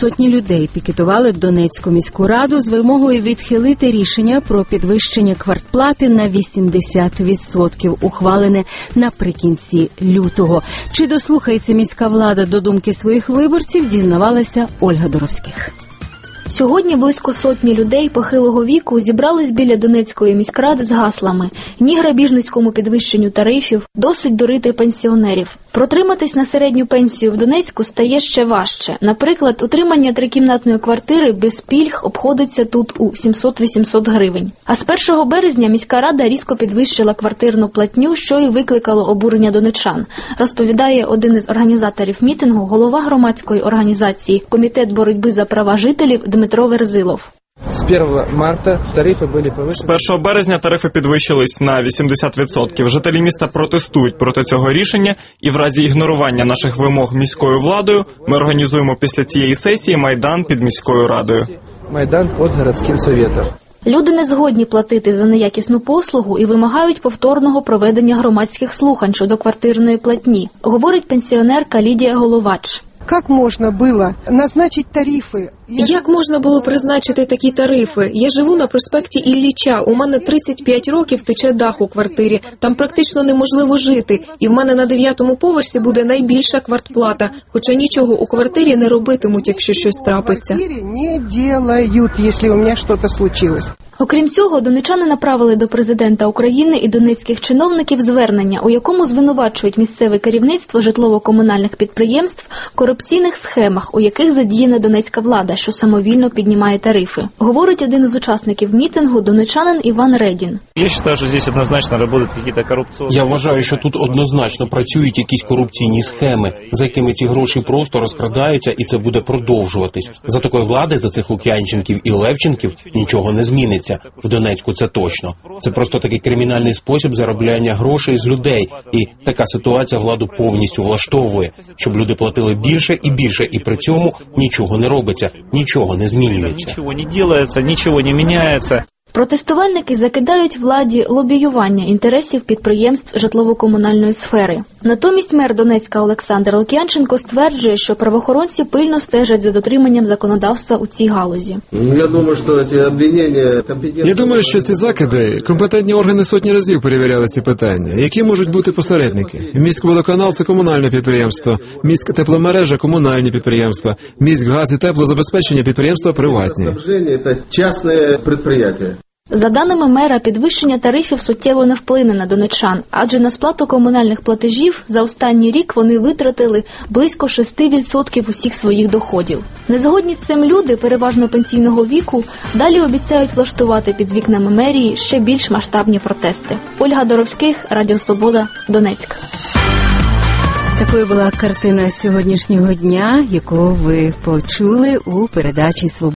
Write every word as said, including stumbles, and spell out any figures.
сотні людей пікетували Донецьку міську раду з вимогою відхилити рішення про підвищення квартплати на вісімдесят відсотків, ухвалене наприкінці лютого. Чи дослухається міська влада до думки своїх виборців, дізнавалася Ольга Доровських. Сьогодні близько сотні людей похилого віку зібрались біля Донецької міськради з гаслами «Ні грабіжницькому підвищенню тарифів, досить дурити пенсіонерів». Протриматись на середню пенсію в Донецьку стає ще важче. Наприклад, утримання трикімнатної квартири без пільг обходиться тут у сімсот-вісімсот гривень. А з першого березня міська рада різко підвищила квартирну платню, що і викликало обурення донеччан, розповідає один із організаторів мітингу, голова громадської організації «Комітет боротьби за права жителів» Дмитро Верзилов. З першого марта тарифи були підвищені. З першого березня тарифи підвищились на вісімдесят відсотків. Жителі міста протестують проти цього рішення, і в разі ігнорування наших вимог міською владою ми організуємо після цієї сесії майдан під міською радою. Майдан під городським советом. Люди не згодні платити за неякісну послугу і вимагають повторного проведення громадських слухань щодо квартирної платні, говорить пенсіонерка Лідія Головач. Як можна було назначити тарифи? Як можна було призначити такі тарифи? Я живу на проспекті Ілліча. У мене тридцять п'ять років тече дах у квартирі. Там практично неможливо жити. І в мене на дев'ятому поверсі буде найбільша квартплата. Хоча нічого у квартирі не робитимуть, якщо щось трапиться. Не роблять, якщо у мене щось случилось. Окрім цього, донеччани направили до президента України і донецьких чиновників звернення, у якому звинувачують місцеве керівництво житлово-комунальних підприємств в корупційних схемах, у яких задіяна донецька влада, що самовільно піднімає тарифи. Говорить один із учасників мітингу, донеччанин Іван Редін. Я вважаю, що тут однозначно працюють якісь корупційні... Я вважаю, що тут однозначно працюють якісь корупційні схеми, за якими ці гроші просто розкрадаються, і це буде продовжуватись. За такої влади, за цих Лук'янченків і Левченків нічого не зміниться. В Донецьку це точно. Це просто такий кримінальний спосіб заробляння грошей з людей. І така ситуація владу повністю влаштовує, щоб люди платили більше і більше, і при цьому нічого не робиться, нічого не змінюється. Нічого не робиться, нічого не міняється. Протестувальники закидають владі лобіювання інтересів підприємств житлово-комунальної сфери. Натомість мер Донецька Олександр Лук'янченко стверджує, що правоохоронці пильно стежать за дотриманням законодавства у цій галузі. Я думаю, що ці обвинення... Я думаю, що ці закиди, компетентні органи сотні разів перевіряли ці питання. Які можуть бути посередники? Міськводоканал – це комунальне підприємство, міськтепломережа – комунальні підприємства, міськгаз і теплозабезпечення – підприємства приватні. Це частне підприємство. За даними мера, підвищення тарифів суттєво не вплине на донеччан, адже на сплату комунальних платежів за останній рік вони витратили близько шість відсотків усіх своїх доходів. Незгодні з цим люди, переважно пенсійного віку, далі обіцяють влаштувати під вікнами мерії ще більш масштабні протести. Ольга Доровських, Радіо Свобода, Донецьк. Такою була картина сьогоднішнього дня, яку ви почули у передачі «Свобода».